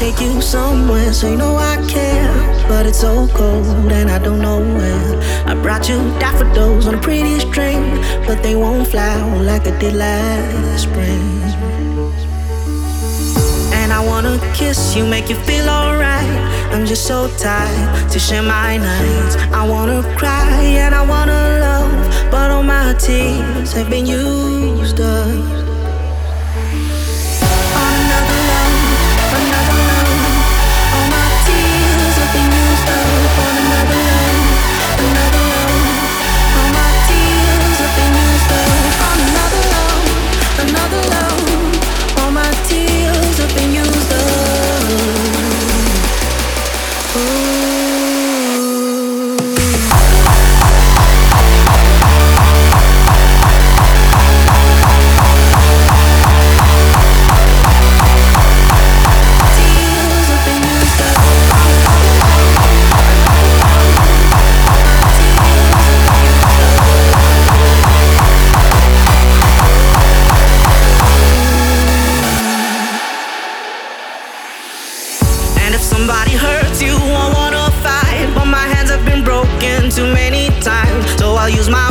take you somewhere, so you know I care. But it's so cold and I don't know where. I brought you daffodils on a pretty string, but they won't flower like they did last spring. And I wanna kiss you, make you feel alright. I'm just so tired to share my nights. I wanna cry and I wanna love, but all my tears have been used up. Somebody hurts you, I wanna fight, but my hands have been broken too many times, so I'll use my